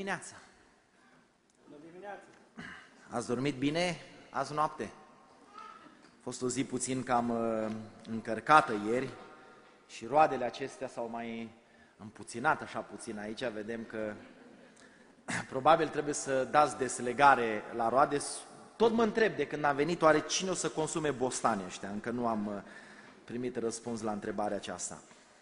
dimineața! Ați dormit bine azi noapte? A fost o zi puțin cam încărcată ieri și roadele acestea s-au mai împuținat așa puțin aici. Vedem că probabil trebuie să dați deslegare la roade. Tot mă întreb de când am venit, oare cine o să consume bostanii ăștia? Încă nu am primit răspuns la întrebarea aceasta.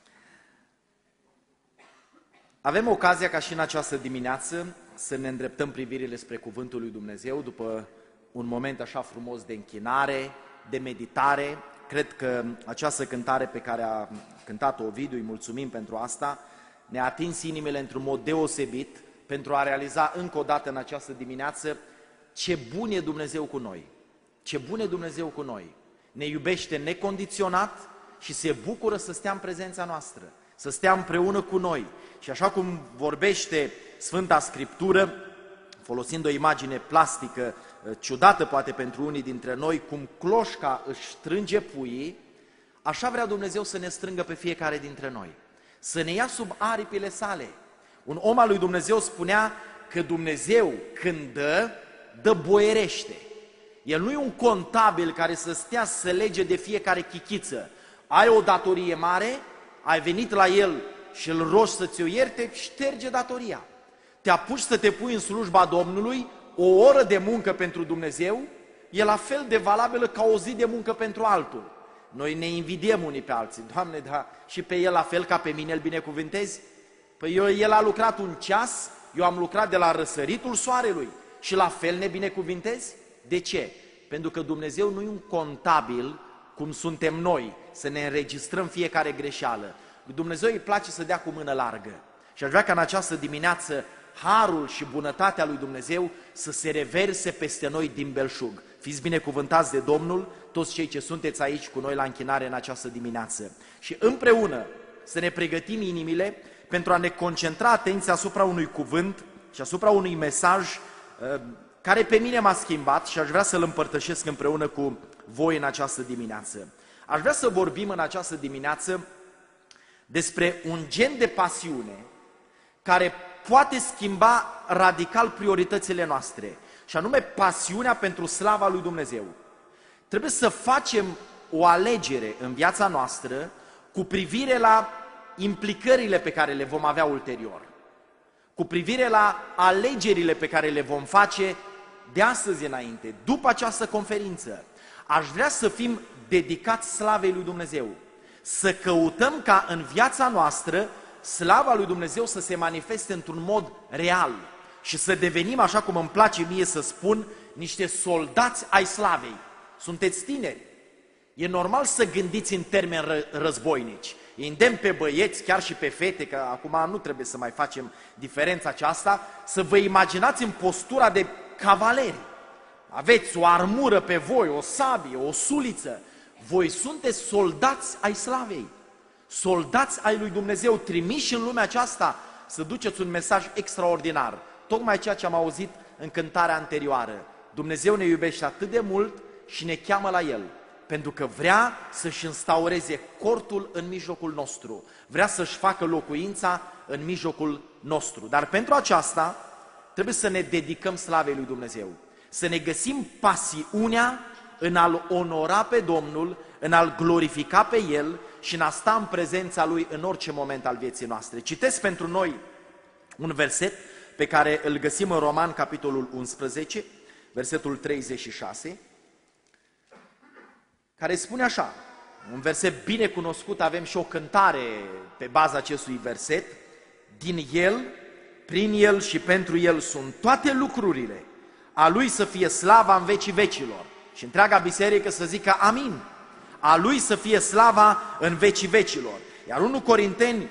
Avem ocazia ca și în această dimineață să ne îndreptăm privirile spre Cuvântul lui Dumnezeu după un moment așa frumos de închinare, de meditare. Cred că această cântare pe care a cântat-o Ovidiu, îi mulțumim pentru asta, ne-a atins inimile într-un mod deosebit pentru a realiza încă o dată în această dimineață ce bun e Dumnezeu cu noi. Ce bun e Dumnezeu cu noi. Ne iubește necondiționat și se bucură să stea în prezența noastră, să stea împreună cu noi. Și așa cum vorbește Sfânta Scriptură, folosind o imagine plastică ciudată poate pentru unii dintre noi, cum cloșca își strânge puii, așa vrea Dumnezeu să ne strângă pe fiecare dintre noi, să ne ia sub aripile sale. Un om al lui Dumnezeu spunea că Dumnezeu când dă boierește. El nu e un contabil care să stea să lege de fiecare chichiță. Ai o datorie mare, ai venit la el și îl rogi să ți-o ierte, șterge datoria. Te apuci să te pui în slujba Domnului, o oră de muncă pentru Dumnezeu e la fel de valabilă ca o zi de muncă pentru altul. Noi ne invidiem unii pe alții. Doamne, da, și pe el la fel ca pe mine îl binecuvântezi? Păi el a lucrat un ceas, eu am lucrat de la răsăritul soarelui și la fel ne binecuvintezi? De ce? Pentru că Dumnezeu nu e un contabil cum suntem noi, să ne înregistrăm fiecare greșeală. Dumnezeu îi place să dea cu mână largă. Și aș vrea ca în această dimineață harul și bunătatea lui Dumnezeu să se reverse peste noi din belșug. Fiți binecuvântați de Domnul, toți cei ce sunteți aici cu noi la închinare în această dimineață. Și împreună să ne pregătim inimile pentru a ne concentra atenția asupra unui cuvânt și asupra unui mesaj care pe mine m-a schimbat și aș vrea să-l împărtășesc împreună cu voi în această dimineață. Aș vrea să vorbim în această dimineață despre un gen de pasiune care poate schimba radical prioritățile noastre, și anume pasiunea pentru slava lui Dumnezeu. Trebuie să facem o alegere în viața noastră cu privire la implicările pe care le vom avea ulterior, cu privire la alegerile pe care le vom face de astăzi înainte, după această conferință. Aș vrea să fim dedicați slavei lui Dumnezeu, să căutăm ca în viața noastră slava lui Dumnezeu să se manifeste într-un mod real și să devenim, așa cum îmi place mie să spun, niște soldați ai slavei. Sunteți tineri, e normal să gândiți în termeni războinici. Îi îndemn pe băieți, chiar și pe fete, că acum nu trebuie să mai facem diferența aceasta, să vă imaginați în postura de cavaleri. Aveți o armură pe voi, o sabie, o suliță. Voi sunteți soldați ai slavei, soldați ai lui Dumnezeu, trimiși în lumea aceasta să duceți un mesaj extraordinar. Tocmai ceea ce am auzit în cântarea anterioară. Dumnezeu ne iubește atât de mult și ne cheamă la El, pentru că vrea să-și instaureze cortul în mijlocul nostru, vrea să-și facă locuința în mijlocul nostru. Dar pentru aceasta trebuie să ne dedicăm slavei lui Dumnezeu, să ne găsim pasiunea în a-L onora pe Domnul, în a-L glorifica pe El și în a sta în prezența Lui în orice moment al vieții noastre. Citesc pentru noi un verset pe care îl găsim în Roman, capitolul 11, versetul 36, care spune așa, un verset bine cunoscut, avem și o cântare pe baza acestui verset: din El, prin El și pentru El sunt toate lucrurile, a Lui să fie slava în vecii vecilor. Și întreaga biserică să zică amin. A Lui să fie slava în vecii vecilor. Iar 1 Corinteni,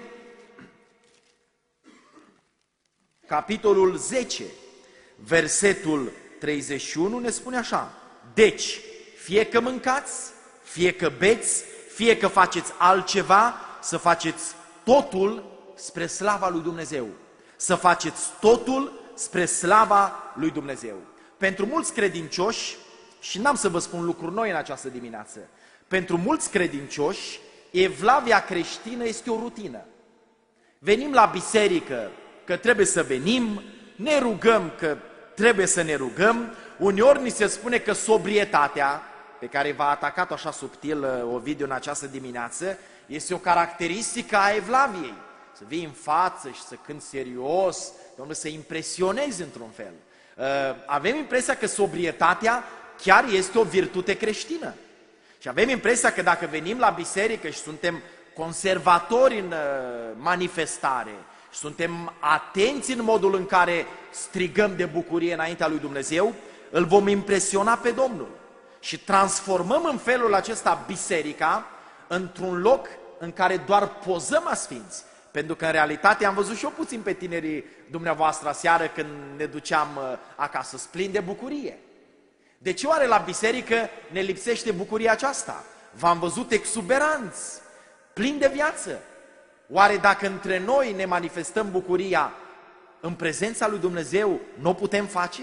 capitolul 10, versetul 31 ne spune așa: deci, fie că mâncați, fie că beți, fie că faceți altceva, să faceți totul spre slava lui Dumnezeu. Să faceți totul spre slava lui Dumnezeu. Pentru mulți credincioși, și n-am să vă spun lucruri noi în această dimineață, pentru mulți credincioși, evlavia creștină este o rutină. Venim la biserică că trebuie să venim, ne rugăm că trebuie să ne rugăm, uneori ni se spune că sobrietatea, pe care v-a atacat așa subtil Ovidiu în această dimineață, este o caracteristică a evlaviei. Să vii în față și să cânti serios, Domnule, să impresionezi într-un fel. Avem impresia că sobrietatea chiar este o virtute creștină. Și avem impresia că dacă venim la biserică și suntem conservatori în manifestare, și suntem atenți în modul în care strigăm de bucurie înaintea lui Dumnezeu, îl vom impresiona pe Domnul. Și transformăm în felul acesta biserica într-un loc în care doar pozăm a sfinți. Pentru că în realitate am văzut și eu puțin pe tinerii dumneavoastră aseară când ne duceam acasă, plini de bucurie. De ce oare la biserică ne lipsește bucuria aceasta? V-am văzut exuberanți, plini de viață. Oare dacă între noi ne manifestăm bucuria în prezența lui Dumnezeu, nu o putem face?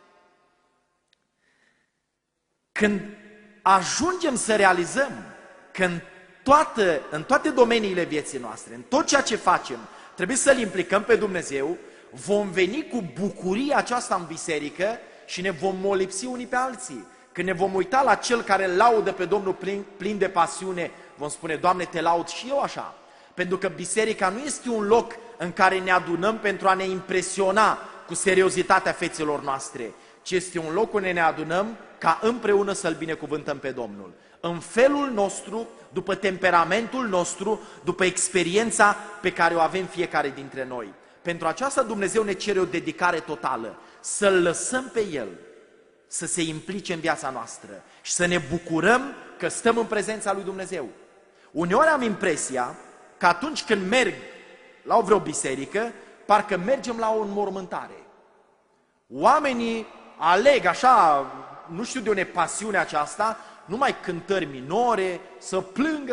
Când ajungem să realizăm că în toate domeniile vieții noastre, în tot ceea ce facem, trebuie să-L implicăm pe Dumnezeu, vom veni cu bucuria aceasta în biserică și ne vom molipsi unii pe alții. Când ne vom uita la cel care îl laudă pe Domnul plin de pasiune, vom spune, Doamne, te laud și eu așa. Pentru că biserica nu este un loc în care ne adunăm pentru a ne impresiona cu seriozitatea fețelor noastre, ci este un loc unde ne adunăm ca împreună să-L binecuvântăm pe Domnul. În felul nostru, după temperamentul nostru, după experiența pe care o avem fiecare dintre noi. Pentru aceasta Dumnezeu ne cere o dedicare totală, să-L lăsăm pe El să se implice în viața noastră și să ne bucurăm că stăm în prezența lui Dumnezeu. Uneori am impresia că atunci când merg la o vreo biserică, parcă mergem la o înmormântare. Oamenii aleg așa, nu știu de unde pasiune aceasta, numai cântări minore, să plângă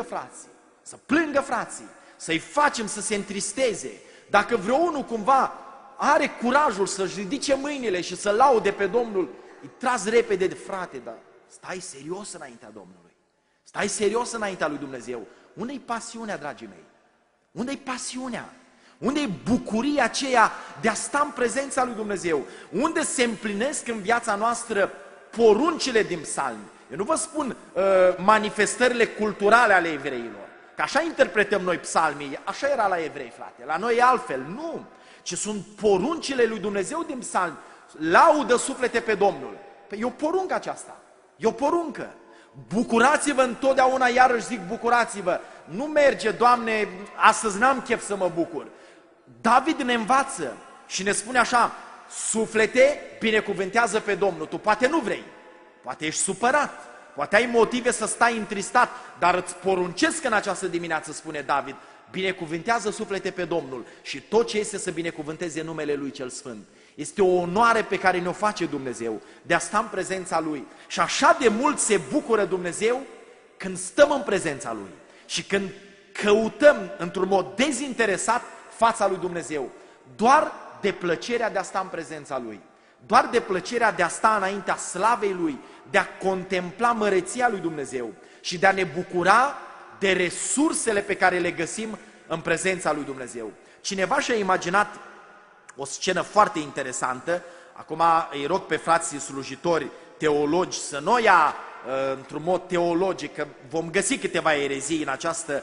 frații, să-i facem să se întristeze. Dacă vreunul cumva are curajul să-și ridice mâinile și să laude pe Domnul, îi tras repede de frate, dar stai serios înaintea Domnului, stai serios înaintea lui Dumnezeu. Unde-i pasiunea, dragii mei? Unde-i pasiunea? Unde-i bucuria aceea de a sta în prezența lui Dumnezeu? Unde se împlinesc în viața noastră poruncile din psalmi? Eu nu vă spun manifestările culturale ale evreilor, că așa interpretăm noi psalmii, așa era la evrei, frate, la noi e altfel, nu, ci sunt poruncile lui Dumnezeu din psalmi, laudă suflete pe Domnul. Păi e o poruncă aceasta, e o poruncă. Bucurați-vă întotdeauna, iarăși zic bucurați-vă, nu merge, Doamne, astăzi n-am chef să mă bucur. David ne învață și ne spune așa, suflete, binecuvântează pe Domnul, tu poate nu vrei, poate ești supărat, poate ai motive să stai întristat, dar îți poruncesc în această dimineață, spune David, binecuvântează suflete pe Domnul și tot ce este să binecuvânteze numele Lui cel Sfânt. Este o onoare pe care ne-o face Dumnezeu, de a sta în prezența Lui. Și așa de mult se bucură Dumnezeu când stăm în prezența Lui și când căutăm într-un mod dezinteresat fața lui Dumnezeu, doar de plăcerea de a sta în prezența Lui, doar de plăcerea de a sta înaintea slavei Lui, de a contempla măreția lui Dumnezeu și de a ne bucura de resursele pe care le găsim în prezența lui Dumnezeu. Cineva și-a imaginat o scenă foarte interesantă, acum îi rog pe frații slujitori, teologi, să nu ia într-un mod teologic, că vom găsi câteva erezii în această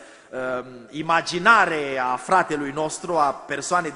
imaginare a fratelui nostru, a persoanei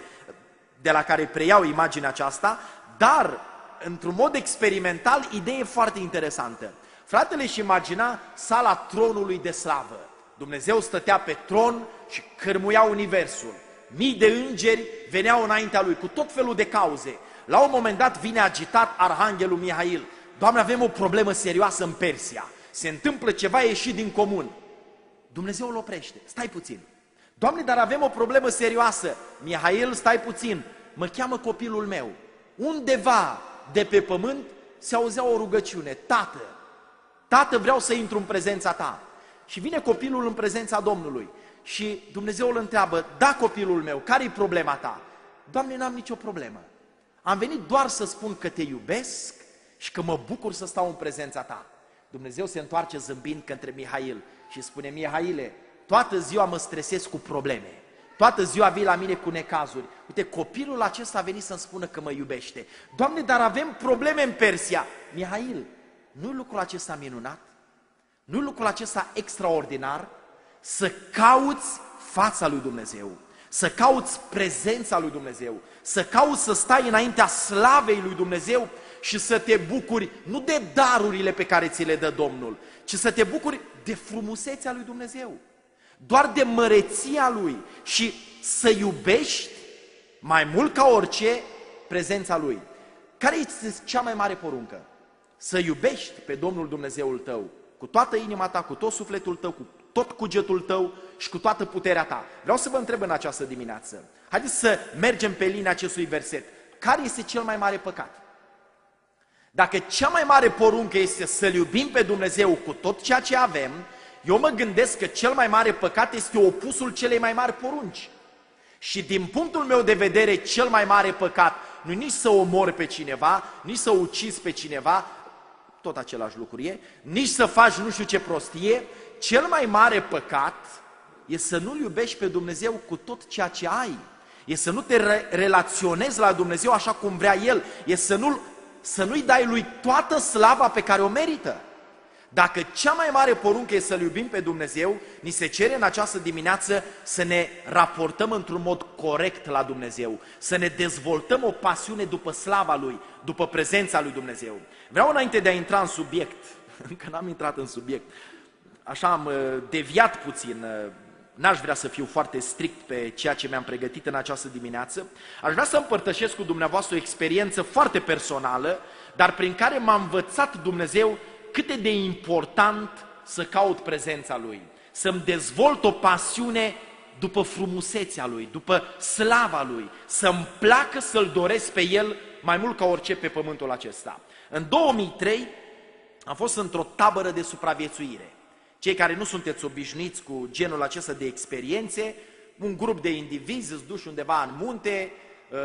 de la care preiau imaginea aceasta, dar într-un mod experimental, idee foarte interesantă. Fratele își imagina sala tronului de slavă. Dumnezeu stătea pe tron și cârmuia universul. Mii de îngeri veneau înaintea lui cu tot felul de cauze. La un moment dat vine agitat arhanghelul Mihail. Doamne, avem o problemă serioasă în Persia. Se întâmplă ceva ieșit din comun. Dumnezeu îl oprește. Stai puțin. Doamne, dar avem o problemă serioasă. Mihail, stai puțin. Mă cheamă copilul meu. Undeva de pe pământ se auzea o rugăciune. Tată, vreau să intru în prezența ta. Și vine copilul în prezența Domnului. Și Dumnezeu îl întreabă, da, copilul meu, care-i problema ta? Doamne, n-am nicio problemă. Am venit doar să spun că te iubesc și că mă bucur să stau în prezența ta. Dumnezeu se întoarce zâmbind către Mihail și spune, Mihaile, toată ziua mă stresez cu probleme. toată ziua vii la mine cu necazuri. Uite, copilul acesta a venit să-mi spună că mă iubește. Doamne, dar avem probleme în Persia. Mihail, nu-i lucrul acesta minunat? Nu-i lucrul acesta extraordinar? Să cauți fața lui Dumnezeu, să cauți prezența lui Dumnezeu, să cauți să stai înaintea slavei lui Dumnezeu și să te bucuri nu de darurile pe care ți le dă Domnul, ci să te bucuri de frumusețea lui Dumnezeu, doar de măreția lui și să iubești mai mult ca orice prezența lui. Care este cea mai mare poruncă? Să iubești pe Domnul Dumnezeul tău cu toată inima ta, cu tot sufletul tău, cu tot cugetul tău și cu toată puterea ta. Vreau să vă întreb în această dimineață, haideți să mergem pe linia acestui verset. Care este cel mai mare păcat? Dacă cea mai mare poruncă este să-L iubim pe Dumnezeu cu tot ceea ce avem, eu mă gândesc că cel mai mare păcat este opusul celei mai mari porunci. Și din punctul meu de vedere, cel mai mare păcat nu nici să omori pe cineva, nici să ucizi pe cineva, tot același lucru e, nici să faci nu știu ce prostie. Cel mai mare păcat e să nu-L iubești pe Dumnezeu cu tot ceea ce ai. E să nu te relaționezi la Dumnezeu așa cum vrea El. E să nu-i dai Lui toată slava pe care o merită. Dacă cea mai mare poruncă e să-L iubim pe Dumnezeu, ni se cere în această dimineață să ne raportăm într-un mod corect la Dumnezeu, să ne dezvoltăm o pasiune după slava Lui, după prezența Lui Dumnezeu. Vreau înainte de a intra în subiect, încă n-am intrat în subiect, așa am deviat puțin, n-aș vrea să fiu foarte strict pe ceea ce mi-am pregătit în această dimineață, aș vrea să împărtășesc cu dumneavoastră o experiență foarte personală, dar prin care m-a învățat Dumnezeu cât e de important să caut prezența Lui, să-mi dezvolt o pasiune după frumusețea Lui, după slava Lui, să-mi placă să-L doresc pe El mai mult ca orice pe pământul acesta. În 2003 am fost într-o tabără de supraviețuire. Cei care nu sunteți obișnuiți cu genul acesta de experiențe, un grup de indivizi îți duci undeva în munte,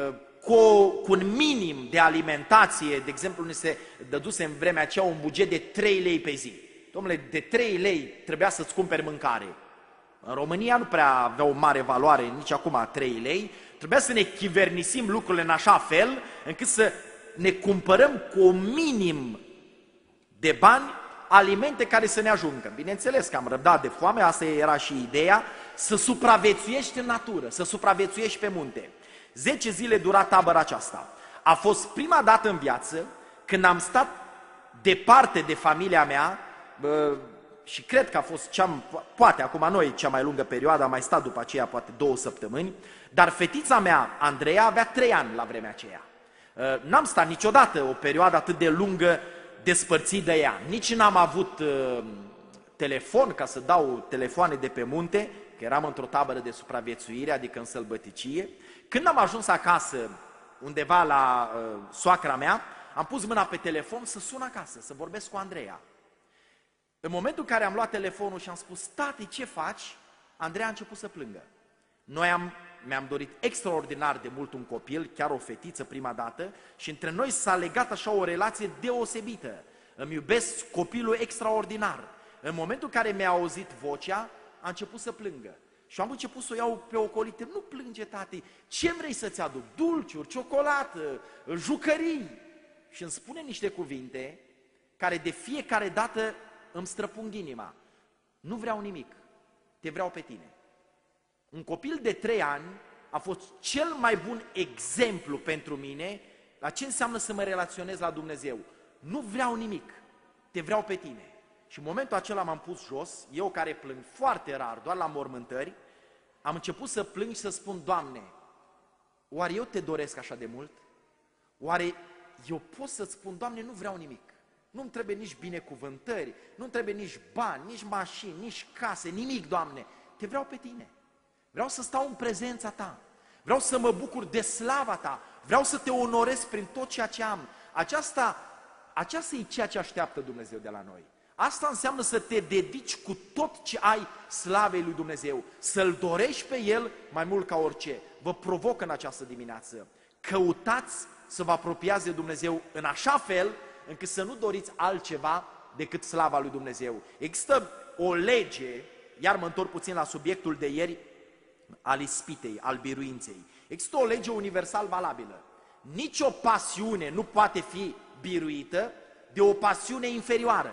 cu un minim de alimentație, de exemplu, ne se dăduse în vremea aceea un buget de 3 lei pe zi. Dom'le, de 3 lei trebuia să-ți cumperi mâncare. În România nu prea avea o mare valoare, nici acum 3 lei. Trebuia să ne chivernisim lucrurile în așa fel, încât să ne cumpărăm cu un minim de bani alimente care să ne ajungă. Bineînțeles că am răbdat de foame, asta era și ideea, să supraviețuiești în natură, să supraviețuiești pe munte. 10 zile dura tabăra aceasta. A fost prima dată în viață când am stat departe de familia mea și cred că a fost poate acum noi cea mai lungă perioadă, am mai stat după aceea poate 2 săptămâni, dar fetița mea, Andreea, avea 3 ani la vremea aceea. N-am stat niciodată o perioadă atât de lungă despărțit de ea. Nici n-am avut telefon ca să dau telefoane de pe munte, că eram într-o tabără de supraviețuire, adică în sălbăticie. Când am ajuns acasă, undeva la soacra mea, am pus mâna pe telefon să sun acasă, să vorbesc cu Andreea. În momentul în care am luat telefonul și am spus, tati, ce faci? Andreea a început să plângă. Mi-am dorit extraordinar de mult un copil, chiar o fetiță prima dată, și între noi s-a legat așa o relație deosebită. Îmi iubesc copilul extraordinar. În momentul în care mi-a auzit vocea, a început să plângă. Și am început să o iau pe ocolite. Nu plânge, tati, ce vrei să-ți aduc? Dulciuri, ciocolată, jucării. Și îmi spune niște cuvinte care de fiecare dată îmi străpung inima. Nu vreau nimic, te vreau pe tine. Un copil de 3 ani a fost cel mai bun exemplu pentru mine la ce înseamnă să mă relaționez la Dumnezeu. Nu vreau nimic, te vreau pe tine. Și în momentul acela m-am pus jos, eu care plâng foarte rar, doar la mormântări, am început să plâng și să spun, Doamne, oare eu te doresc așa de mult? Oare eu pot să-ți spun, Doamne, nu vreau nimic. Nu-mi trebuie nici binecuvântări, nu-mi trebuie nici bani, nici mașini, nici case, nimic, Doamne. Te vreau pe tine. Vreau să stau în prezența Ta. Vreau să mă bucur de slava Ta. Vreau să te onorez prin tot ceea ce am. Aceasta e ceea ce așteaptă Dumnezeu de la noi. Asta înseamnă să te dedici cu tot ce ai slavei lui Dumnezeu, să-L dorești pe El mai mult ca orice. Vă provoc în această dimineață. Căutați să vă apropiați de Dumnezeu în așa fel încât să nu doriți altceva decât slava lui Dumnezeu. Există o lege, iar mă întorc puțin la subiectul de ieri, al ispitei, al biruinței. Există o lege universal valabilă. Nici o pasiune nu poate fi biruită de o pasiune inferioară.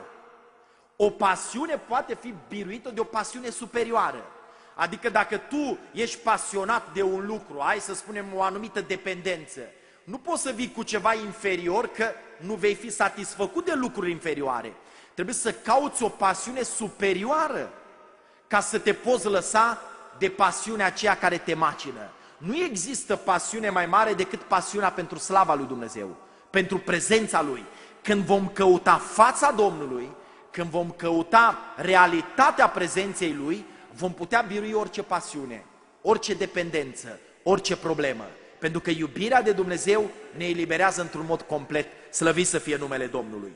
O pasiune poate fi biruită de o pasiune superioară. Adică dacă tu ești pasionat de un lucru, ai să spunem o anumită dependență, nu poți să vii cu ceva inferior că nu vei fi satisfăcut de lucruri inferioare. Trebuie să cauți o pasiune superioară ca să te poți lăsa de pasiunea aceea care te macină. Nu există pasiune mai mare decât pasiunea pentru slava lui Dumnezeu, pentru prezența Lui. Când vom căuta fața Domnului, când vom căuta realitatea prezenței Lui, vom putea birui orice pasiune, orice dependență, orice problemă. Pentru că iubirea de Dumnezeu ne eliberează într-un mod complet, slăvit să fie numele Domnului.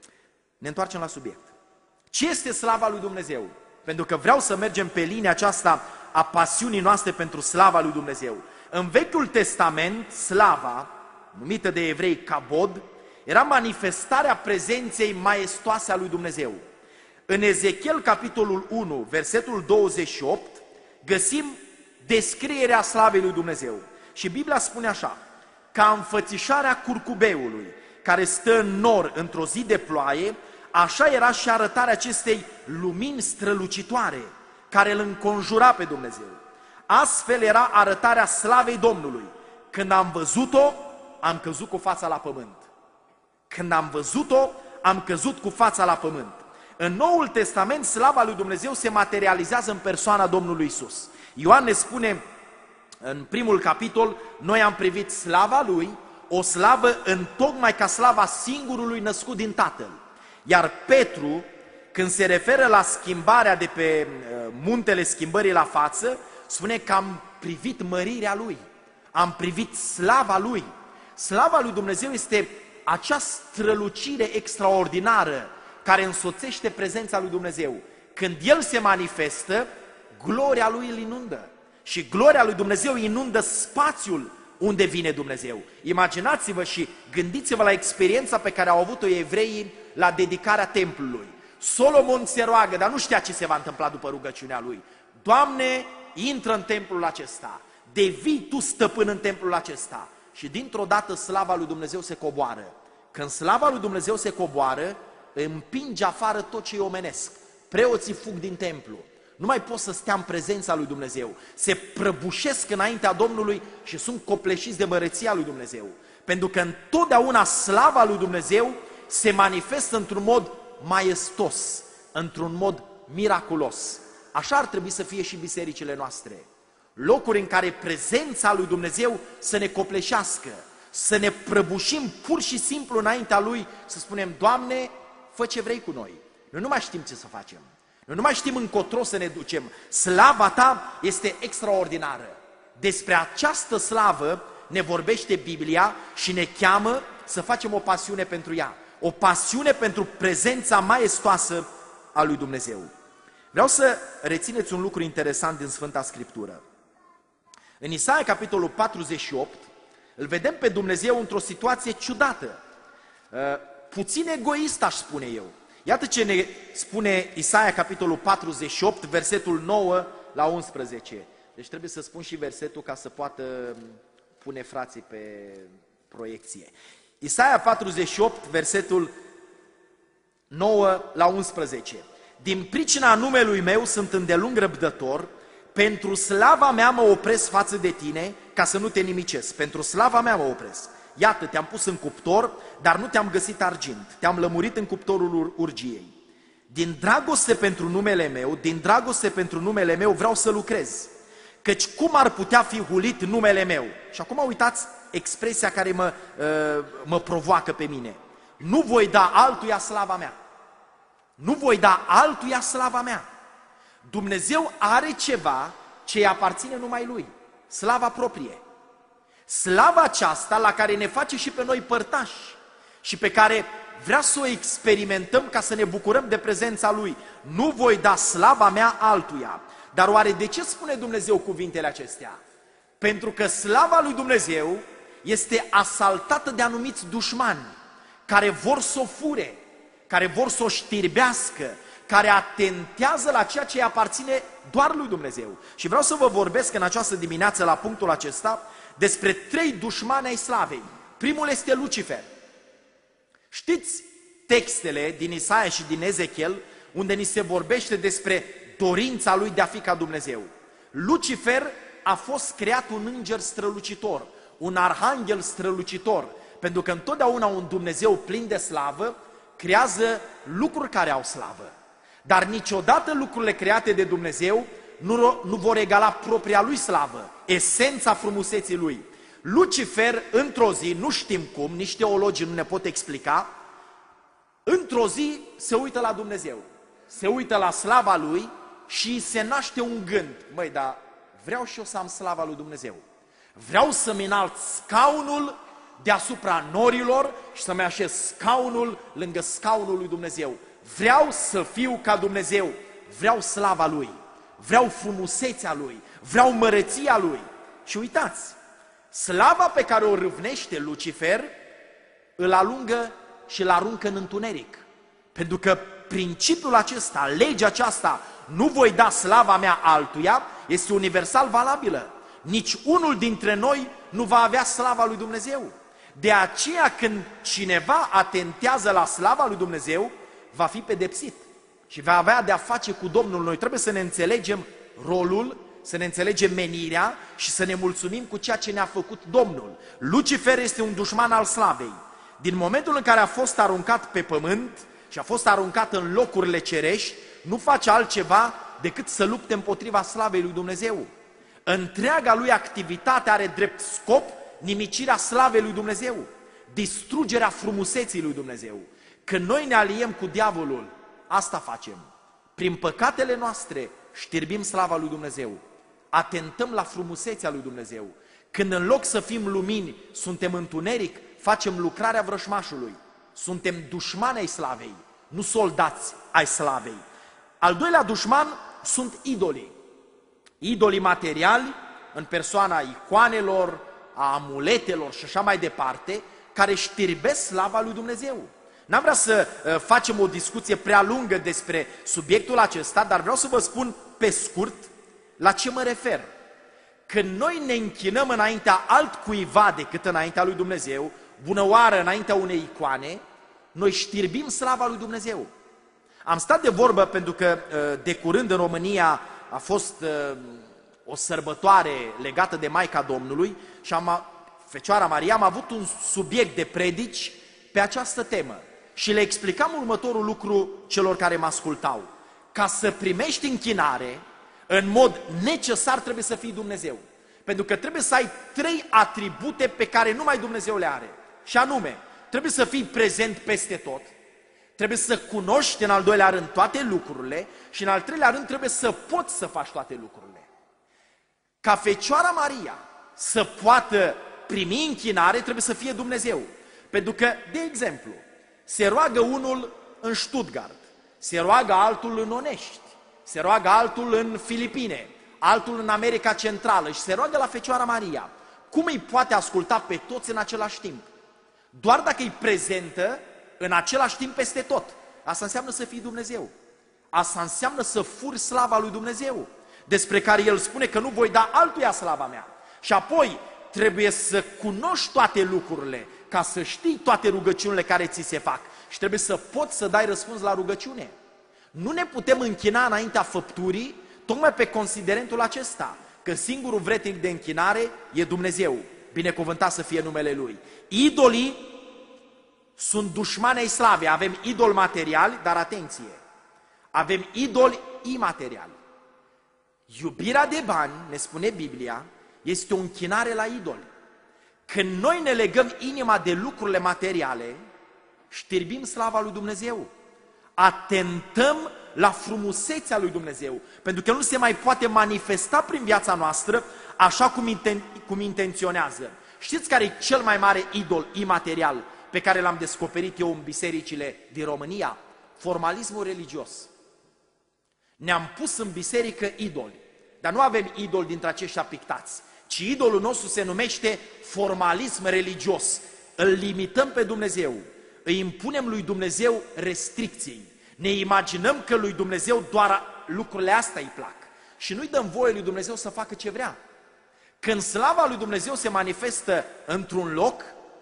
Ne întoarcem la subiect. Ce este slava lui Dumnezeu? Pentru că vreau să mergem pe linia aceasta a pasiunii noastre pentru slava lui Dumnezeu. În Vechiul Testament, slava, numită de evrei kabod, era manifestarea prezenței maestoase a lui Dumnezeu. În Ezechiel, capitolul 1, versetul 28, găsim descrierea slavei lui Dumnezeu. Și Biblia spune așa: ca înfățișarea curcubeului, care stă în nor într-o zi de ploaie, așa era și arătarea acestei lumini strălucitoare, care îl înconjura pe Dumnezeu. Astfel era arătarea slavei Domnului. Când am văzut-o, am căzut cu fața la pământ. Când am văzut-o, am căzut cu fața la pământ. În Noul Testament, slava lui Dumnezeu se materializează în persoana Domnului Isus. Ioan ne spune în primul capitol: noi am privit slava Lui, o slavă întocmai ca slava singurului născut din Tatăl. Iar Petru, când se referă la schimbarea de pe muntele schimbării la față, spune că am privit mărirea Lui, am privit slava Lui. Slava lui Dumnezeu este acea strălucire extraordinară care însoțește prezența lui Dumnezeu. Când El se manifestă, gloria Lui îl inundă. Și gloria lui Dumnezeu inundă spațiul unde vine Dumnezeu. Imaginați-vă și gândiți-vă la experiența pe care au avut-o evreii la dedicarea templului. Solomon se roagă, dar nu știa ce se va întâmpla după rugăciunea lui. Doamne, intră în templul acesta, devii Tu stăpân în templul acesta. Și dintr-o dată slava lui Dumnezeu se coboară. Când slava lui Dumnezeu se coboară, împinge afară tot ce e omenesc. Preoții fug din templu. Nu mai pot să stea în prezența lui Dumnezeu. Se prăbușesc înaintea Domnului și sunt copleșiți de măreția lui Dumnezeu. Pentru că întotdeauna slava lui Dumnezeu se manifestă într-un mod maestos, într-un mod miraculos. Așa ar trebui să fie și bisericile noastre. Locuri în care prezența lui Dumnezeu să ne copleșească, să ne prăbușim pur și simplu înaintea Lui, să spunem: Doamne, fă ce vrei cu noi. Noi nu mai știm ce să facem. Noi nu mai știm încotro să ne ducem. Slava Ta este extraordinară. Despre această slavă ne vorbește Biblia și ne cheamă să facem o pasiune pentru ea. O pasiune pentru prezența maestoasă a lui Dumnezeu. Vreau să rețineți un lucru interesant din Sfânta Scriptură. În Isaia, capitolul 48, îl vedem pe Dumnezeu într-o situație ciudată, puțin egoist, aș spune eu. Iată ce ne spune Isaia, capitolul 48, versetul 9 la 11. Deci trebuie să spun și versetul ca să poată pune frații pe proiecție. Isaia 48, versetul 9 la 11. Din pricina numelui meu sunt îndelung răbdător, pentru slava mea mă opresc față de tine, ca să nu te nimicesc. Pentru slava mea mă opresc. Iată, te-am pus în cuptor, dar nu te-am găsit argint. Te-am lămurit în cuptorul urgiei. Din dragoste pentru numele meu, din dragoste pentru numele meu vreau să lucrez. Căci cum ar putea fi hulit numele meu? Și acum uitați expresia care mă provoacă pe mine. Nu voi da altuia slava mea. Nu voi da altuia slava mea. Dumnezeu are ceva ce îi aparține numai Lui. Slava proprie. Slava aceasta la care ne face și pe noi părtași și pe care vrea să o experimentăm ca să ne bucurăm de prezența Lui. Nu voi da slava mea altuia. Dar oare de ce spune Dumnezeu cuvintele acestea? Pentru că slava lui Dumnezeu este asaltată de anumiți dușmani care vor să o fure, care vor să o știrbească, care atentează la ceea ce îi aparține doar lui Dumnezeu. Și vreau să vă vorbesc în această dimineață, la punctul acesta, despre 3 dușmani ai slavei. Primul este Lucifer. Știți textele din Isaia și din Ezechiel, unde ni se vorbește despre dorința lui de a fi ca Dumnezeu. Lucifer a fost creat un înger strălucitor, un arhanghel strălucitor, pentru că întotdeauna un Dumnezeu plin de slavă creează lucruri care au slavă. Dar niciodată lucrurile create de Dumnezeu nu vor egala propria lui slavă, esența frumuseții lui. Lucifer, într-o zi, nu știm cum, nici teologii nu ne pot explica, într-o zi se uită la Dumnezeu, se uită la slava lui și se naște un gând. Măi, dar vreau și eu să am slava lui Dumnezeu. Vreau să-mi înalt scaunul deasupra norilor și să-mi așez scaunul lângă scaunul lui Dumnezeu. Vreau să fiu ca Dumnezeu, vreau slava lui, vreau frumusețea lui, vreau măreția lui. Și uitați, slava pe care o râvnește Lucifer îl alungă și îl aruncă în întuneric. Pentru că principiul acesta, legea aceasta, nu voi da slava mea altuia, este universal valabilă. Nici unul dintre noi nu va avea slava lui Dumnezeu. De aceea când cineva atentează la slava lui Dumnezeu, va fi pedepsit și va avea de-a face cu Domnul. Noi trebuie să ne înțelegem rolul, să ne înțelegem menirea și să ne mulțumim cu ceea ce ne-a făcut Domnul. Lucifer este un dușman al slavei. Din momentul în care a fost aruncat pe pământ și a fost aruncat în locurile cerești, nu face altceva decât să lupte împotriva slavei lui Dumnezeu. Întreaga lui activitate are drept scop nimicirea slavei lui Dumnezeu, distrugerea frumuseții lui Dumnezeu. Când noi ne aliem cu diavolul, asta facem. Prin păcatele noastre știrbim slava lui Dumnezeu, atentăm la frumusețea lui Dumnezeu. Când în loc să fim lumini, suntem întuneric, facem lucrarea vrășmașului. Suntem dușmani ai slavei, nu soldați ai slavei. Al doilea dușman sunt idolii. Idolii materiali, în persoana icoanelor, a amuletelor și așa mai departe, care știrbesc slava lui Dumnezeu. N-am vrea să facem o discuție prea lungă despre subiectul acesta, dar vreau să vă spun pe scurt la ce mă refer. Când noi ne închinăm înaintea altcuiva decât înaintea lui Dumnezeu, bunăoară înaintea unei icoane, noi știrbim slava lui Dumnezeu. Am stat de vorbă pentru că de curând în România a fost o sărbătoare legată de Maica Domnului și Fecioara Maria, am avut un subiect de predici pe această temă și le explicam următorul lucru celor care mă ascultau. Ca să primești închinare, în mod necesar trebuie să fii Dumnezeu. Pentru că trebuie să ai 3 atribute pe care numai Dumnezeu le are. Și anume, trebuie să fii prezent peste tot, trebuie să cunoști în al doilea rând toate lucrurile și în al treilea rând trebuie să poți să faci toate lucrurile. Ca Fecioara Maria să poată primi închinare, trebuie să fie Dumnezeu. Pentru că, de exemplu, se roagă unul în Stuttgart, se roagă altul în Onești, se roagă altul în Filipine, altul în America Centrală și se roagă la Fecioara Maria. Cum îi poate asculta pe toți în același timp? Doar dacă îi prezentă în același timp peste tot. Asta înseamnă să fii Dumnezeu. Asta înseamnă să furi slava lui Dumnezeu, despre care El spune că nu voi da altuia slava mea. Și apoi trebuie să cunoști toate lucrurile, ca să știi toate rugăciunile care ți se fac. Și trebuie să poți să dai răspuns la rugăciune. Nu ne putem închina înaintea făpturii, tocmai pe considerentul acesta, că singurul vrednic de închinare e Dumnezeu. Binecuvântat să fie numele Lui. Idolii sunt dușmani ai slavei. Avem idoli materiali, dar atenție, avem idoli imateriali. Iubirea de bani, ne spune Biblia, este o închinare la idoli. Când noi ne legăm inima de lucrurile materiale, știrbim slava lui Dumnezeu. Atentăm la frumusețea lui Dumnezeu, pentru că nu se mai poate manifesta prin viața noastră așa cum intenționează. Știți care e cel mai mare idol imaterial pe care l-am descoperit eu în bisericile din România? Formalismul religios. Ne-am pus în biserică idoli, dar nu avem idoli dintre aceștia pictați, ci idolul nostru se numește formalism religios. Îl limităm pe Dumnezeu, îi impunem lui Dumnezeu restricții, Ne imaginăm că lui Dumnezeu doar lucrurile astea îi plac și nu-i dăm voie lui Dumnezeu să facă ce vrea. Când slava lui Dumnezeu se manifestă într-un loc,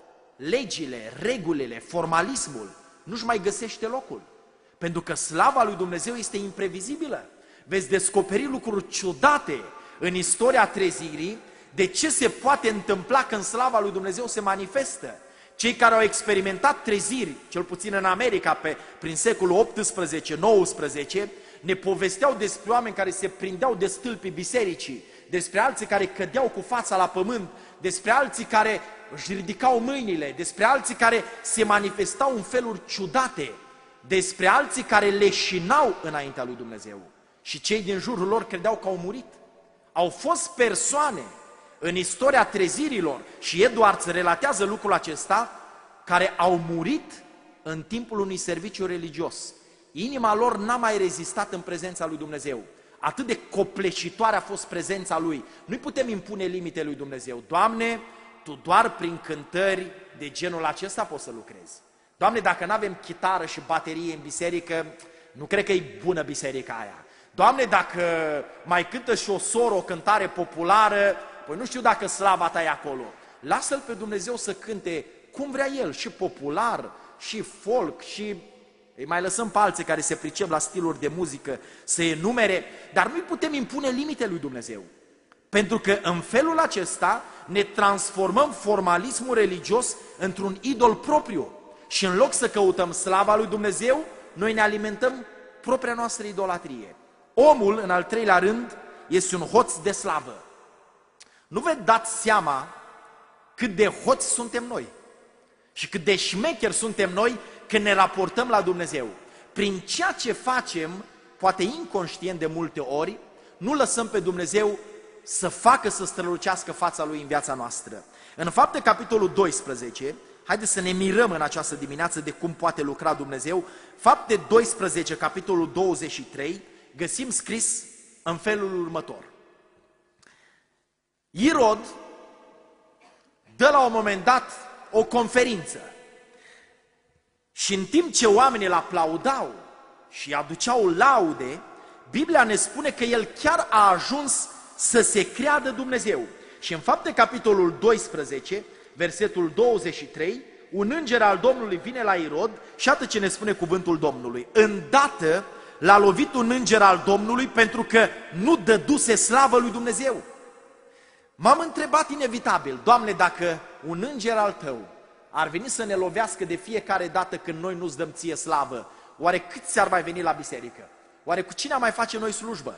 legile, regulile, formalismul nu-și mai găsește locul. Pentru că slava lui Dumnezeu este imprevizibilă. Veți descoperi lucruri ciudate în istoria trezirii, de ce se poate întâmpla când slava lui Dumnezeu se manifestă. Cei care au experimentat treziri, cel puțin în America, prin secolul XVIII-XIX, ne povesteau despre oameni care se prindeau de stâlpii bisericii, despre alții care cădeau cu fața la pământ, despre alții care își ridicau mâinile, despre alții care se manifestau în feluri ciudate, despre alții care leșinau înaintea lui Dumnezeu. Și cei din jurul lor credeau că au murit. Au fost persoane în istoria trezirilor, și Edwards relatează lucrul acesta, care au murit în timpul unui serviciu religios. Inima lor n-a mai rezistat în prezența lui Dumnezeu. Atât de copleșitoare a fost prezența Lui. Nu-i putem impune limite lui Dumnezeu. Doamne, Tu doar prin cântări de genul acesta poți să lucrezi. Doamne, dacă nu avem chitară și baterie în biserică, nu cred că e bună biserica aia. Doamne, dacă mai cântă și o soră o cântare populară, păi nu știu dacă slava Ta e acolo. Lasă-L pe Dumnezeu să cânte cum vrea El, și popular, și folk, și îi mai lăsăm pe alții care se pricep la stiluri de muzică să enumere, dar nu-i putem impune limite lui Dumnezeu. Pentru că în felul acesta ne transformăm formalismul religios într-un idol propriu. Și în loc să căutăm slava lui Dumnezeu, noi ne alimentăm propria noastră idolatrie. Omul, în al treilea rând, este un hoț de slavă. Nu vă dați seama cât de hoți suntem noi și cât de șmecheri suntem noi când ne raportăm la Dumnezeu. Prin ceea ce facem, poate inconștient de multe ori, nu lăsăm pe Dumnezeu să facă să strălucească fața Lui în viața noastră. În Fapte, capitolul 12, haideți să ne mirăm în această dimineață de cum poate lucra Dumnezeu. Fapte 12, capitolul 23, găsim scris în felul următor. Irod dă la un moment dat o conferință și în timp ce oamenii îl aplaudau și aduceau laude, Biblia ne spune că el chiar a ajuns să se creadă Dumnezeu. Și în Fapte, capitolul 12, versetul 23, un înger al Domnului vine la Irod și atât ce ne spune cuvântul Domnului. Îndată l-a lovit un înger al Domnului pentru că nu dăduse slavă lui Dumnezeu. M-am întrebat inevitabil, Doamne, dacă un înger al Tău ar veni să ne lovească de fiecare dată când noi nu-ți dăm Ție slavă, oare câți ar mai veni la biserică? Oare cu cine am mai face noi slujbă?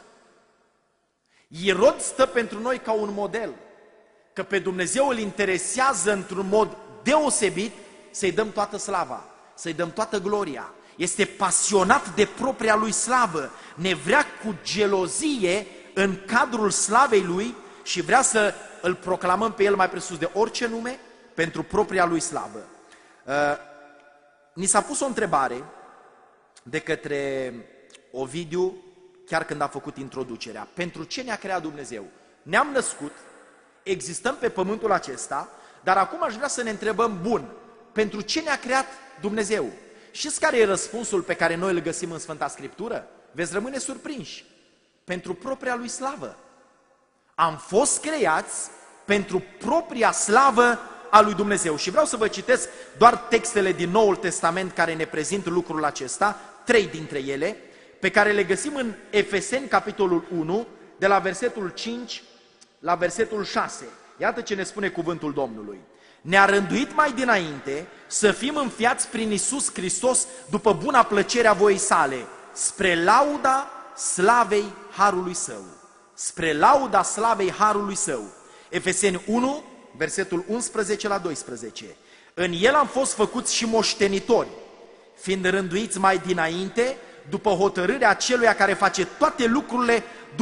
Irod stă pentru noi ca un model, că pe Dumnezeu îl interesează într-un mod deosebit să-i dăm toată slava, să-i dăm toată gloria. Este pasionat de propria lui slavă, ne vrea cu gelozie în cadrul slavei lui și vrea să îl proclamăm pe el mai presus de orice nume pentru propria lui slavă. Ni s-a pus o întrebare de către Ovidiu, chiar când a făcut introducerea. Pentru ce ne-a creat Dumnezeu? Ne-am născut, existăm pe pământul acesta, dar acum aș vrea să ne întrebăm, bun, pentru ce ne-a creat Dumnezeu? Știți care e răspunsul pe care noi îl găsim în Sfânta Scriptură? Veți rămâne surprinși. Pentru propria lui slavă. Am fost creați pentru propria slavă a lui Dumnezeu. Și vreau să vă citesc doar textele din Noul Testament care ne prezintă lucrul acesta, 3 dintre ele, pe care le găsim în Efeseni, capitolul 1, de la versetul 5 la versetul 6. Iată ce ne spune cuvântul Domnului. Ne-a rânduit mai dinainte să fim înfiați prin Iisus Hristos după buna plăcere a voii sale, spre lauda slavei harului Său. Spre lauda slavei harului Său. Efeseni 1, versetul 11 la 12. În El am fost făcuți și moștenitori, fiind rânduiți mai dinainte, după hotărârea aceluia care face toate lucrurile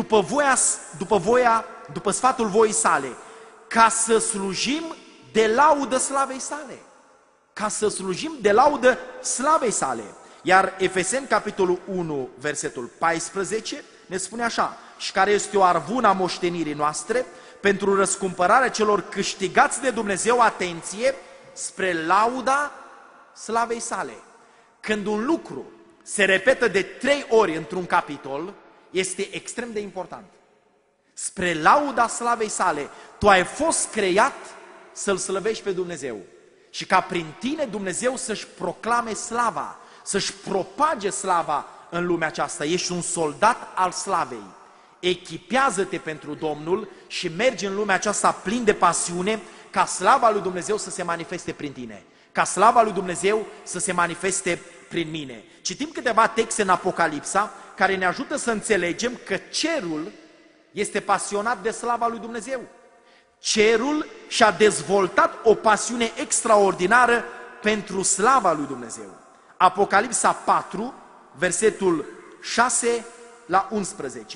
după sfatul voii sale, ca să slujim de laudă slavei sale. Ca să slujim de laudă slavei sale. Iar Efeseni, capitolul 1, versetul 14, ne spune așa: și care este o arvună a moștenirii noastre, pentru răscumpărarea celor câștigați de Dumnezeu, atenție, spre lauda slavei sale. Când un lucru se repetă de 3 ori într-un capitol, este extrem de important. Spre lauda slavei sale, tu ai fost creat să-L slăvești pe Dumnezeu și ca prin tine Dumnezeu să-și proclame slava, să-și propage slava în lumea aceasta. Ești un soldat al slavei. Echipează-te pentru Domnul și mergi în lumea aceasta plin de pasiune ca slava lui Dumnezeu să se manifeste prin tine, ca slava lui Dumnezeu să se manifeste prin mine. Citim câteva texte în Apocalipsa care ne ajută să înțelegem că cerul este pasionat de slava lui Dumnezeu. Cerul și-a dezvoltat o pasiune extraordinară pentru slava lui Dumnezeu. Apocalipsa 4, versetul 6 la 11.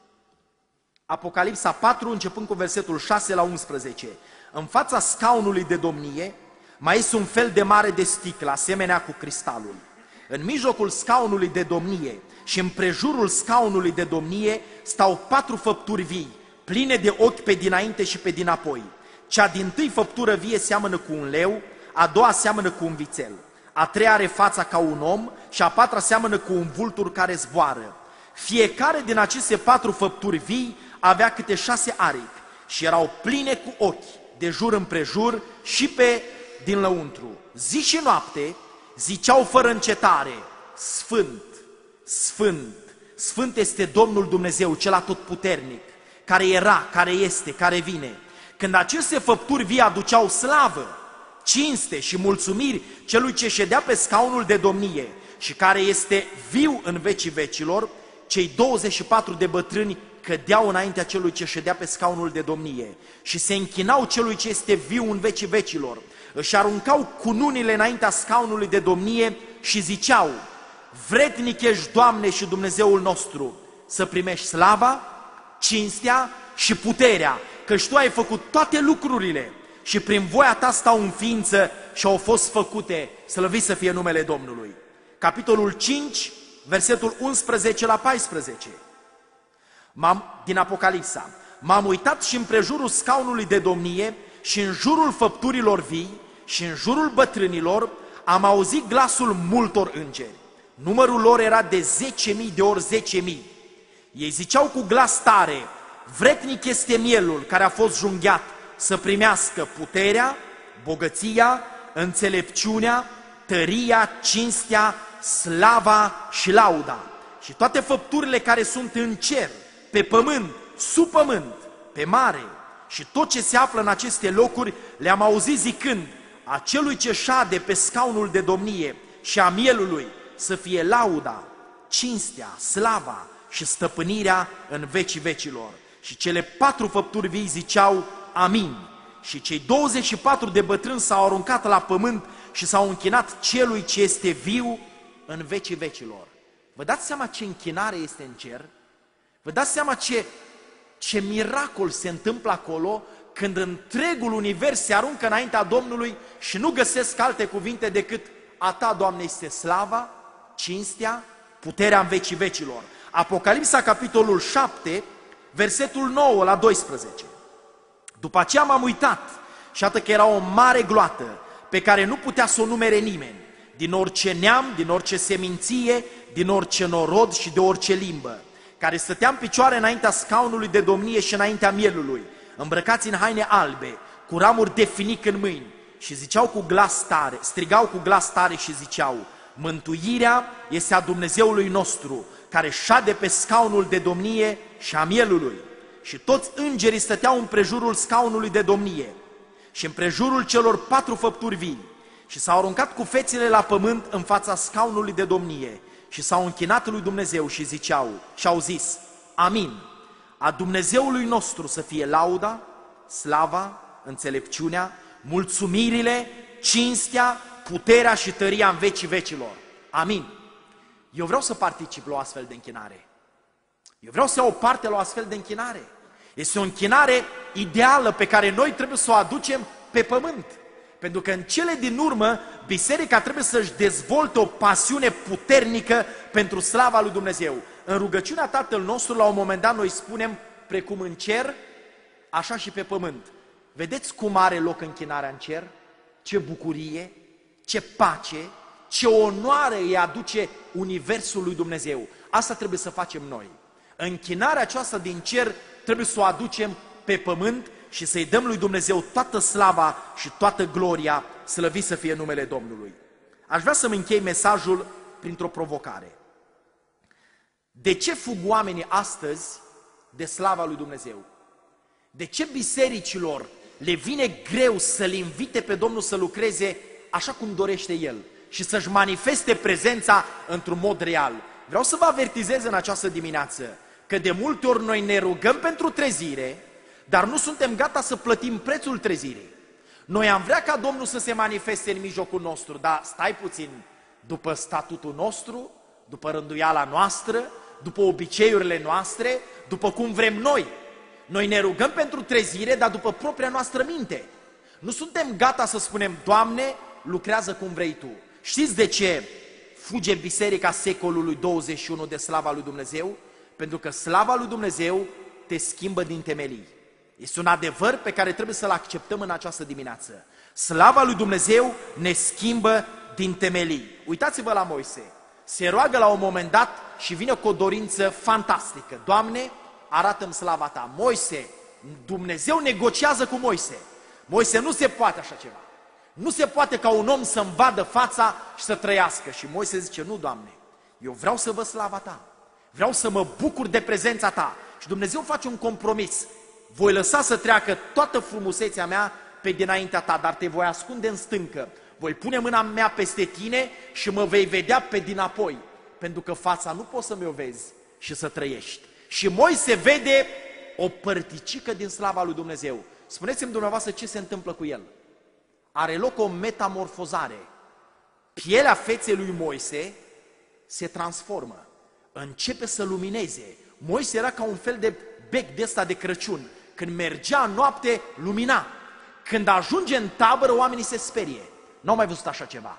Apocalipsa 4, începând cu versetul 6 la 11. În fața scaunului de domnie mai este un fel de mare de sticlă, asemenea cu cristalul. În mijlocul scaunului de domnie și împrejurul scaunului de domnie stau 4 făpturi vii, pline de ochi pe dinainte și pe dinapoi. Cea dintâi făptură vie seamănă cu un leu, a doua seamănă cu un vițel, a treia are fața ca un om și a patra seamănă cu un vultur care zboară. Fiecare din aceste 4 făpturi vii avea câte 6 aripi și erau pline cu ochi, de jur împrejur și pe din lăuntru. Zi și noapte ziceau fără încetare: Sfânt, Sfânt, Sfânt este Domnul Dumnezeu, cel atotputernic, care era, care este, care vine. Când aceste făpturi vii aduceau slavă, cinste și mulțumiri celui ce ședea pe scaunul de domnie și care este viu în vecii vecilor, cei 24 de bătrâni cădeau înaintea celui ce ședea pe scaunul de domnie și se închinau celui ce este viu în vecii vecilor. Își aruncau cununile înaintea scaunului de domnie și ziceau: Vrednic ești, Doamne și Dumnezeul nostru, să primești slava, cinstea și puterea, căci Tu ai făcut toate lucrurile și prin voia Ta stau în ființă și au fost făcute, slăvit să fie numele Domnului. Capitolul 5, versetul 11 la 14. Din Apocalipsa. M-am uitat și împrejurul scaunului de domnie și în jurul făpturilor vii și în jurul bătrânilor am auzit glasul multor îngeri. Numărul lor era de 10.000 de ori 10.000. Ei ziceau cu glas tare: Vretnic este mielul care a fost junghiat să primească puterea, bogăția, înțelepciunea, tăria, cinstea, slava și lauda. Și toate făpturile care sunt în cer, pe pământ, sub pământ, pe mare și tot ce se află în aceste locuri, le-am auzit zicând: Acelui ce șade pe scaunul de domnie și a mielului să fie lauda, cinstea, slava și stăpânirea în vecii vecilor. Și cele 4 făpturi vii ziceau: Amin. Și cei 24 de bătrâni s-au aruncat la pământ și s-au închinat celui ce este viu în vecii vecilor. Vă dați seama ce închinare este în cer? Vă dați seama ce miracol se întâmplă acolo când întregul univers se aruncă înaintea Domnului și nu găsesc alte cuvinte decât: A Ta, Doamne, este slava, cinstea, puterea în vecii vecilor. Apocalipsa, capitolul 7, versetul 9 la 12. După aceea m-am uitat și iată că era o mare gloată pe care nu putea să o numere nimeni, din orice neam, din orice seminție, din orice norod și de orice limbă, care stătea în picioare înaintea scaunului de domnie și înaintea mielului, îmbrăcați în haine albe, cu ramuri de finic în mâini, și ziceau cu glas tare, strigau cu glas tare și ziceau: Mântuirea este a Dumnezeului nostru, care șade pe scaunul de domnie și a mielului. Și toți îngerii stăteau împrejurul scaunului de domnie și împrejurul celor 4 făpturi vii și s-au aruncat cu fețele la pământ în fața scaunului de domnie și s-au închinat lui Dumnezeu și ziceau și au zis: Amin. A Dumnezeului nostru să fie lauda, slava, înțelepciunea, mulțumirile, cinstea, puterea și tăria în vecii vecilor. Amin. Eu vreau să particip la o astfel de închinare. Eu vreau să iau parte la o astfel de închinare. Este o închinare ideală pe care noi trebuie să o aducem pe pământ. Pentru că în cele din urmă, biserica trebuie să-și dezvolte o pasiune puternică pentru slava lui Dumnezeu. În rugăciunea Tatăl nostru, la un moment dat, noi spunem: precum în cer, așa și pe pământ. Vedeți cum are loc închinarea în cer? Ce bucurie, ce pace, ce onoare îi aduce Universul lui Dumnezeu. Asta trebuie să facem noi. Închinarea aceasta din cer trebuie să o aducem pe pământ și să-i dăm lui Dumnezeu toată slava și toată gloria, slăvit să fie numele Domnului. Aș vrea să-mi închei mesajul printr-o provocare. De ce fug oamenii astăzi de slava lui Dumnezeu? De ce bisericilor le vine greu să-L invite pe Domnul să lucreze așa cum dorește El și să-și manifeste prezența într-un mod real? Vreau să vă avertizez în această dimineață că de multe ori noi ne rugăm pentru trezire, dar nu suntem gata să plătim prețul trezirii. Noi am vrea ca Domnul să se manifeste în mijlocul nostru, dar stai puțin, după statutul nostru, după rânduiala noastră, după obiceiurile noastre, după cum vrem noi. Noi ne rugăm pentru trezire, dar după propria noastră minte. Nu suntem gata să spunem, Doamne, lucrează cum vrei Tu. Știți de ce fuge biserica secolului 21 de slava lui Dumnezeu? Pentru că slava lui Dumnezeu te schimbă din temelii. Este un adevăr pe care trebuie să-l acceptăm în această dimineață. Slava lui Dumnezeu ne schimbă din temelii. Uitați-vă la Moise. Se roagă la un moment dat și vine cu o dorință fantastică. Doamne, arată-mi slava Ta. Moise, Dumnezeu negociază cu Moise. Moise, nu se poate așa ceva. Nu se poate ca un om să-mi vadă fața și să trăiască. Și Moise zice, nu, Doamne, eu vreau să văd slava Ta. Vreau să mă bucur de prezența Ta. Și Dumnezeu face un compromis. Voi lăsa să treacă toată frumusețea mea pe dinaintea Ta, dar te voi ascunde în stâncă. Voi pune mâna mea peste tine și mă vei vedea pe dinapoi. Pentru că fața nu poți să mi-o vezi și să trăiești. Și Moise vede o părticică din slava lui Dumnezeu. Spuneți-mi dumneavoastră ce se întâmplă cu el. Are loc o metamorfozare. Pielea feței lui Moise se transformă. Începe să lumineze. Moise era ca un fel de bec de ăsta de Crăciun. Când mergea în noapte, lumina. Când ajunge în tabără, oamenii se sperie. N-au mai văzut așa ceva.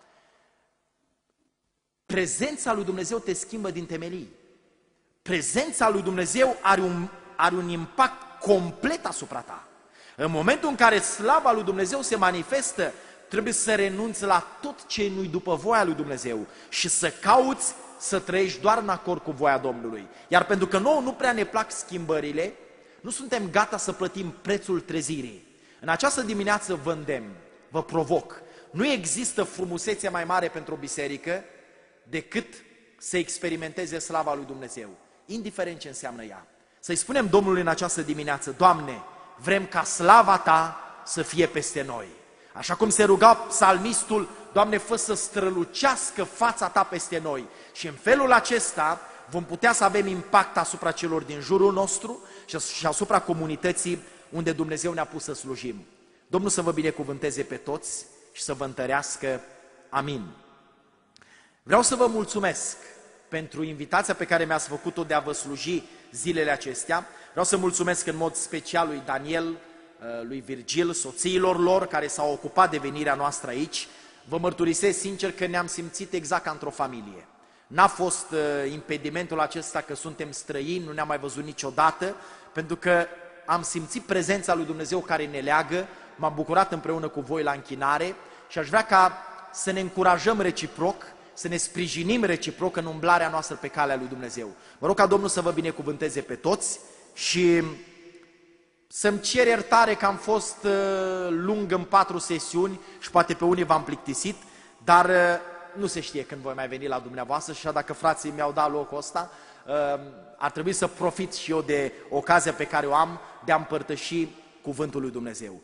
Prezența lui Dumnezeu te schimbă din temelii. Prezența lui Dumnezeu are un impact complet asupra ta. În momentul în care slava lui Dumnezeu se manifestă, trebuie să renunți la tot ce nu-i după voia lui Dumnezeu și să cauți să trăiești doar în acord cu voia Domnului. Iar pentru că nouă nu prea ne plac schimbările, nu suntem gata să plătim prețul trezirii. În această dimineață vă îndemn, vă provoc. Nu există frumusețe mai mare pentru o biserică decât să experimenteze slava lui Dumnezeu, indiferent ce înseamnă ea. Să-i spunem Domnului în această dimineață, Doamne, vrem ca slava Ta să fie peste noi. Așa cum se ruga psalmistul, Doamne, fă să strălucească fața Ta peste noi. Și în felul acesta vom putea să avem impact asupra celor din jurul nostru și asupra comunității unde Dumnezeu ne-a pus să slujim. Domnul să vă binecuvânteze pe toți și să vă întărească. Amin. Vreau să vă mulțumesc pentru invitația pe care mi-ați făcut-o de a vă sluji zilele acestea. Vreau să mulțumesc în mod special lui Daniel, lui Virgil, soțiilor lor care s-au ocupat de venirea noastră aici. Vă mărturisesc sincer că ne-am simțit exact ca într-o familie. N-a fost impedimentul acesta că suntem străini, nu ne-am mai văzut niciodată, pentru că am simțit prezența lui Dumnezeu care ne leagă, m-am bucurat împreună cu voi la închinare și aș vrea ca să ne încurajăm reciproc, să ne sprijinim reciproc în umblarea noastră pe calea lui Dumnezeu. Mă rog ca Domnul să vă binecuvânteze pe toți și să-mi cer iertare că am fost lung în 4 sesiuni și poate pe unii v-am plictisit, dar nu se știe când voi mai veni la dumneavoastră și dacă frații mi-au dat locul ăsta, ar trebui să profit și eu de ocazia pe care o am de a împărtăși cuvântul lui Dumnezeu.